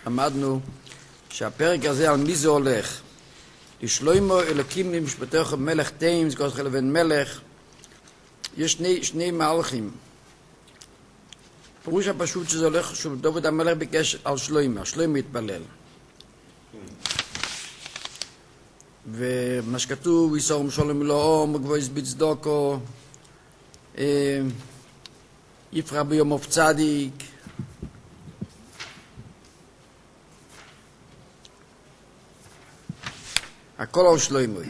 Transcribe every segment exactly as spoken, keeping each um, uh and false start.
למדנו שהפרק הזה על מי זה הולך. לשלוימו אלוקים למשפטך מלך תאים, זכות חלבן מלך. יש שני, שני מהלכים. פירוש הפשוט שזה הולך, שדוד המלך ביקש על שלוימו, שלוימו התפלל. ומה שכתוב, יסור משולם אלוהום, וגבויס בצדוקו, יפרח ביום אוף צדיק, הכל על שלוימו.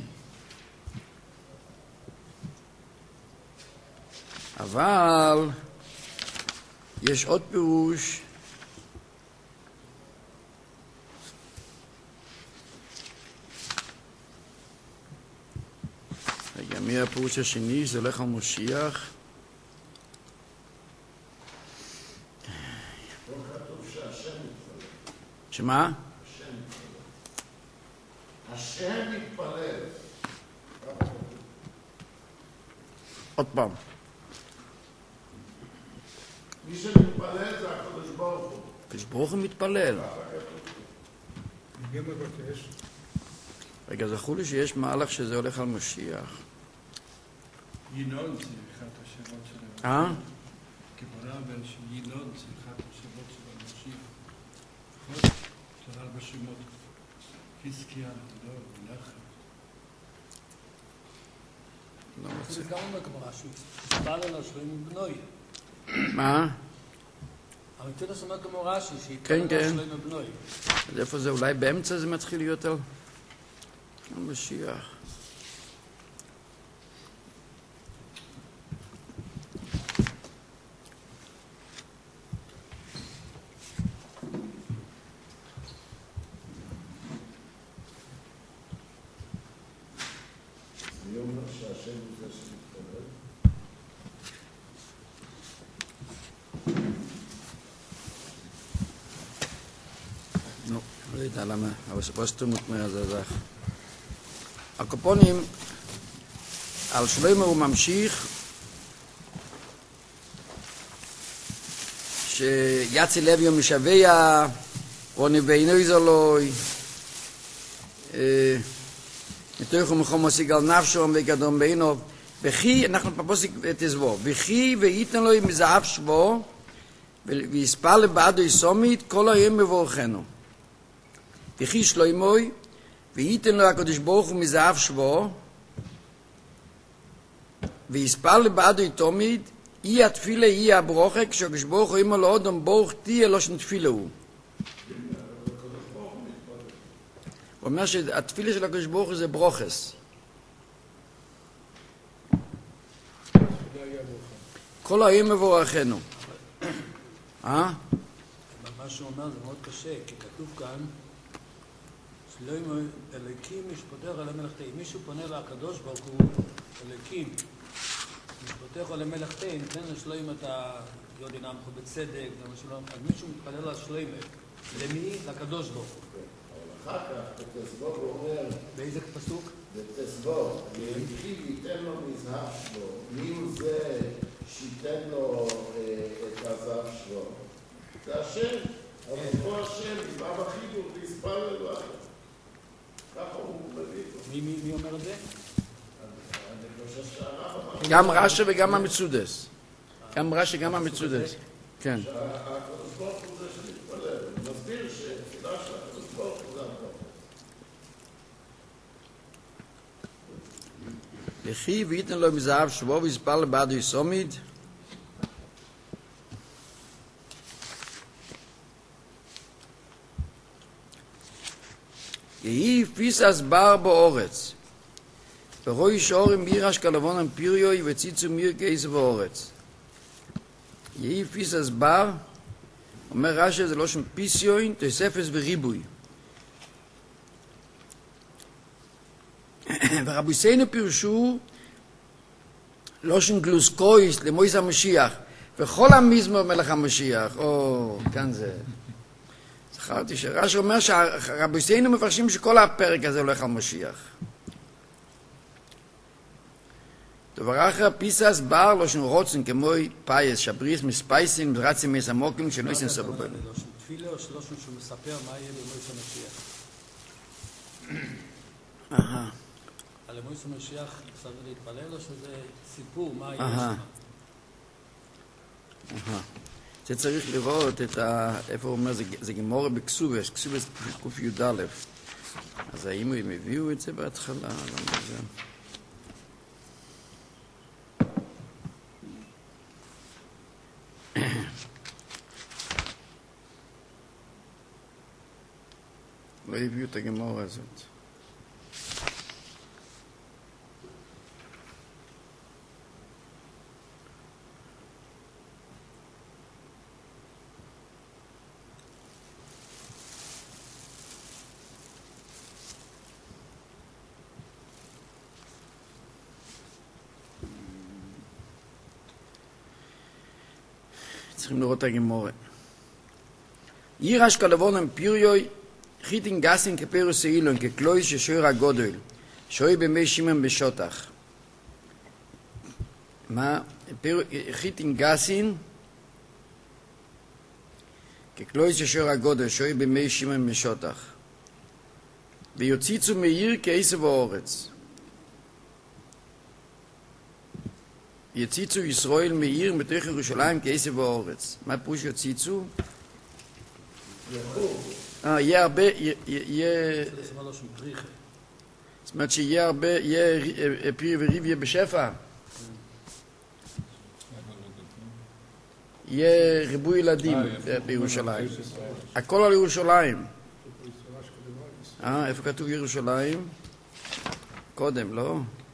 אבל יש עוד פירוש רגע, מי הפירוש השני? זה הולך על משיח. שמה? השם מתפלל. עוד פעם. מי שמתפלל זה הקדוש ברוך הוא. הקדוש ברוך הוא מתפלל. מי מבקש? רגע, זכו לי שיש מהלך שזה הולך על משיח. ינון זה אחד השמות של אה? כברה בן ינון זה אחד השמות של המשיח. נכון? יש לך הרבה שמות. חזקיה, לא, מנחם. לא מוצא. זה גם אומר כברה שהוא התפלל על השלוים בנוי. מה? אבל תדע שאומר כמו רש"י, כן, שהתפלל על כן. השלוים בנוי. אז איפה זה? אולי באמצע זה מתחיל להיות על משיח. אני אומר שהשם הוא זה שמתפלל. נו, לא יודע למה, אבל ספוסטומות מהזזח. הקופונים, על שלמה הוא ממשיך, שיצי לוי ומשוויה, רוני ואינו זלוי, מתוך ומחום מוסיק על נפשו וקדום בעינו, וכי, אנחנו פפוסיק תזבו, וכי ואיתן לו מזהב שבו, ויספל לבעדו יסומית, כל היום מבורכנו. וכי שלוימוי, וייתן לו הקדוש ברוך הוא מזהב שבו, ויספל לבעדו יתומית, אי התפילה אי הברוכה, כשהקדוש ברוך הוא אימו לו אדם ברוך תהיה לו שנתפילה הוא. הוא אומר שהתפילה של הקדוש ברוך הוא זה ברוכס. כל היום מבורכנו. אה? מה שהוא אומר זה מאוד קשה, כי כתוב כאן שלוימו אלוקים משפטך על המלאכתי. אם מישהו פונה לקדוש ברוך הוא, אלוקים משפטך על המלאכתי, ניתן לשלוימו את היודין עמכו בצדק, אז מישהו מתפלל על שלוימו. למי? לקדוש ברוך הוא. אבל אחר כך בתסבור הוא אומר, באיזה פסוק? בתסבור, וכי ייתן לו מזהב שבו, מי הוא זה שייתן לו את הזהב שבו? זה השם, אבל פה השם, בא בחיבור ויספל אלוהים. ככה הוא מביא אותו. מי, מי, מי אומר את זה? אני חושב שהרב אמר... גם רש"י וגם המצודס. גם רש"י וגם המצודס. כן. הקדוש ברוך הוא זה שמתפלל. הוא מסביר שתפילה של הקדוש ברוך הוא זה הכל. וכי וייתן לו מזהב שבו ויספל לבעדו יסומית, יהי פיסס בר באורץ, ורואי שאורים בירש כלבון אמפיריוי וציצו מיר קייס באורץ. יהי פיסס בר, אומר רש"י זה לא שם פיסיון, תוספס וריבוי. ורבוסינו פירשו לא שם גלוסקויס למויס המשיח, וכל המזמור מלך המשיח. או, כאן זה... זכרתי שרש"י אומר שהרבוסינו מפרשים שכל הפרק הזה הולך על משיח. דבר אחר, פיסס בר לא שם רוצן כמו פייס, שבריס מספייסים, רצים מסמוקים, שלא יסן סבו בנו. תפילה או שלושן שהוא מספר מה יהיה במויס המשיח. אהה. על המויס המשיח צריך להתפלל או שזה סיפור מה יהיה אהה. שם? אהה. זה צריך לראות את ה... איפה הוא אומר, זה, זה גמורה בכסובס, כסובס קוף י"א. אז האם הם הביאו את זה בהתחלה? למה זה? לא הביאו את הגמורה הזאת. צריכים לראות את הגמורה. יירש כלבונם פיריוי חיטין גסין כפירוס אילון ככלוי ששוער הגודל שוער במי שימן בשטח. מה? חיטין גסין ככלוי ששוער הגודל שוער במי שימן בשטח. ויוציצו מאיר כעשב האורץ. יציצו ישראל מאיר מתוך ירושלים כעשב האורץ. מה פירוש יציצו? אה, יהיה הרבה, יהיה... זאת אומרת שיהיה הרבה, יהיה פרי וריב יהיה בשפע. יהיה ריבוי ילדים בירושלים. הכל על ירושלים. אה, איפה כתוב ירושלים? קודם, לא?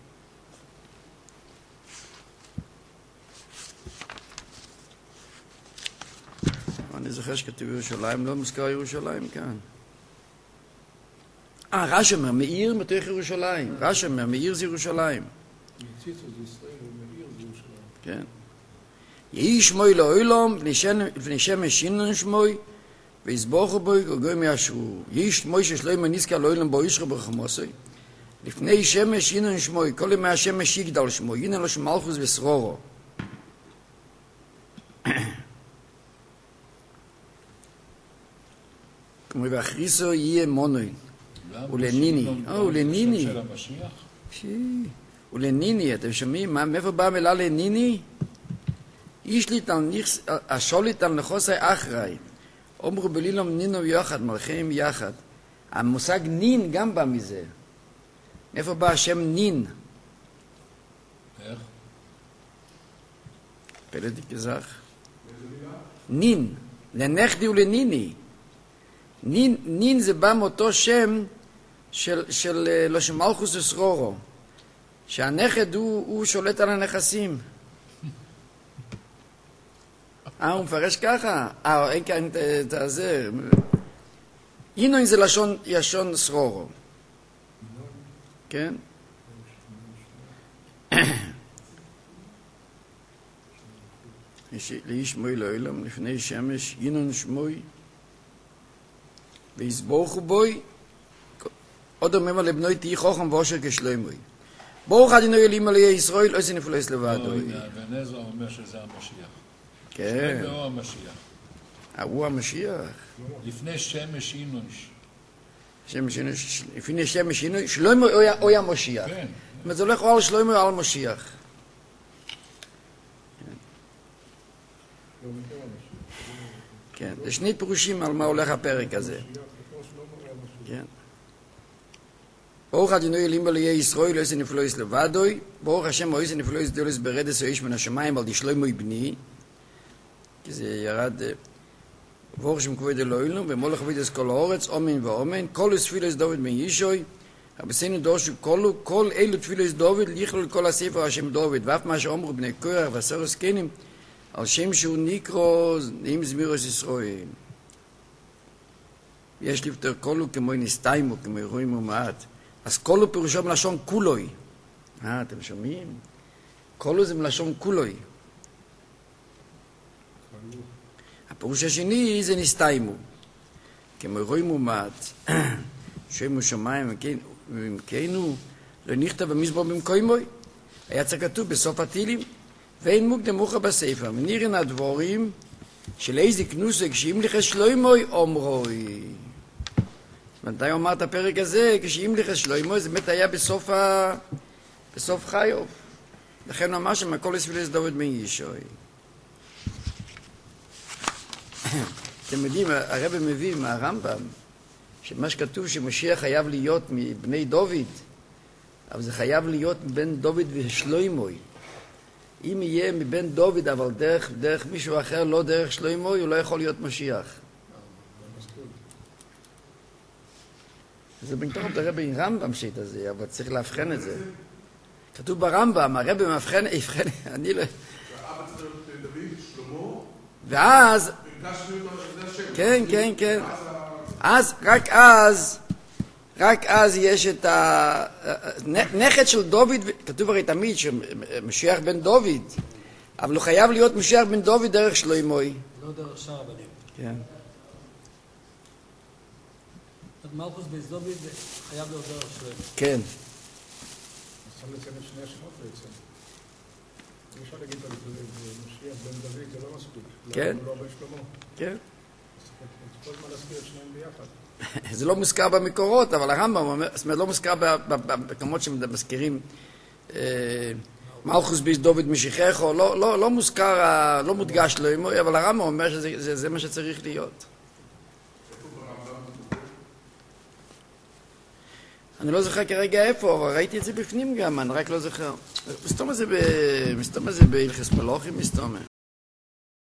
אני זוכר שכתוב ירושלים, לא מוזכר ירושלים כאן. אה, רש"י אומר, מאיר מתוך ירושלים. רש"י אומר, מאיר זה ירושלים. יציצו זה ישראל ומאיר זה ירושלים. כן. יהי שמוי לאוילום, לפני שמש שינון שמוי, ויסבוכו בוי גוי מישרו. יהי שמוי ששלוימה נזכר לאוילום בו ישרו ברחמוסוי. לפני שמש שינון שמוי, כל ימי השמש יגדל שמוי, הנה לו שמלכוס וסרורו. כמו ואחריסו יהיה מונוי. ולניני. אה, ולניני. ולניני, אתם שומעים? מאיפה באה המילה לניני? יש לי תלניכס, השולית על נחוסי אחראי. אומרו בלילום נינו יחד, מלכים יחד. המושג נין גם בא מזה. מאיפה בא השם נין? איך? פלדי כזך. נין. לנכדי ולניני. נין, נין זה בא מאותו שם של, של לא שמלכוס וסרורו. שהנכד הוא, הוא שולט על הנכסים. אה, הוא מפרש ככה? אה, אין כאן את זה. אינון זה לשון ישון סרורו. כן? לאיש מוי לאילם לפני שמש, אינון שמוי, ויסבוכו בוי, עוד אומר לבנוי תהי חוכם ואושר כשלמוי. ברוך אדוני אלוהים אלוהי ישראל, לא יסין אפילו לבדו. ונזר אומר שזה המשיח. כן. שלמה הוא המשיח. הוא המשיח. לפני שמש אינונש. שמש אינונש, לפני שמש אינונש, שלמה הוא המשיח. כן. זאת אומרת, זה הולך או על שלמה או על משיח. כן, זה שני פירושים על מה הולך הפרק הזה. כן. ברוך אדוני אלוהים אלוהי ישראל, לא יסין אפילו לבדו. ברוך השם לא יסין אפילו דולס ברדס או איש מן השמיים על די שלמה בני. כי זה ירד ברוך שם כבוד אלוהינו ומולך וידס כל האורץ אמן ואמן כל תפילת דוד בן ישוי רבנו דורשו כולו כל אלו תפילת דוד לכלול כל הספר השם דוד ואף מה שאומרו בני קורח ועשרת זקנים על שם שהוא נקרא עם זמירות ישראל. יש לפתור כולו כמו נסתיימו כמו רואים ומעט. אז כולו פירושו מלשון כולוי. אה, אתם שומעים? כולו זה מלשון כולוי. הפירוש השני זה נסתיימו. כמו רואים ומעט, שמו שמיים ומכנו, לא נכתב במזמור במקוימוי. היה צריך כתוב בסוף התהילים, ואין מוקדם מוכר בספר. מנירן הדבורים, של איזה כנוסה כשהמליך שלוימוי אומרוי. מתי אומר את הפרק הזה? כשהמליך שלוימוי זה באמת היה בסוף, ה... בסוף חיוב. לכן הוא אמר שמכל הספילס דוד בן ישוי. אתם יודעים, הרב מביא מהרמב"ם שמה שכתוב שמשיח חייב להיות מבני דוד, אבל זה חייב להיות בן דוד ושלוימוי. אם יהיה מבן דוד אבל דרך, דרך מישהו אחר, לא דרך שלוימוי, הוא לא יכול להיות משיח. זה בינתיים הרב עם רמב"ם שיט הזה, אבל צריך להבחן את זה. כתוב ברמב"ם, הרב מבחן, יבחן, אני לא... ואז... כן, כן, כן. אז, רק אז, רק אז יש את הנכד של דוד, כתוב הרי תמיד שמשיח בן דוד, אבל הוא חייב להיות משיח בן דוד דרך שלוימוי. לא דרך שאר הבנים. כן. אז מלכוס בן דוד חייב להיות דרך שלוימוי. כן. צריך לציין את שני השמות בעצם. אי אפשר להגיד על משיח בן דוד, זה לא מספיק. כן. לא בן שלמה. כן. כל הזמן להזכיר את שניהם ביחד. זה לא מוזכר במקורות, אבל הרמב"ם אומר, זאת אומרת, לא מוזכר במקומות שמזכירים מלכוס ביס דוד משיחךו, לא, לא, לא מוזכר, לא מודגש לו, אבל הרמב"ם אומר שזה זה, זה מה שצריך להיות. אני לא זוכר כרגע איפה, אבל ראיתי את זה בפנים גם, אני רק לא זוכר. מסתום הזה בהלכס מלוכים, מסתום.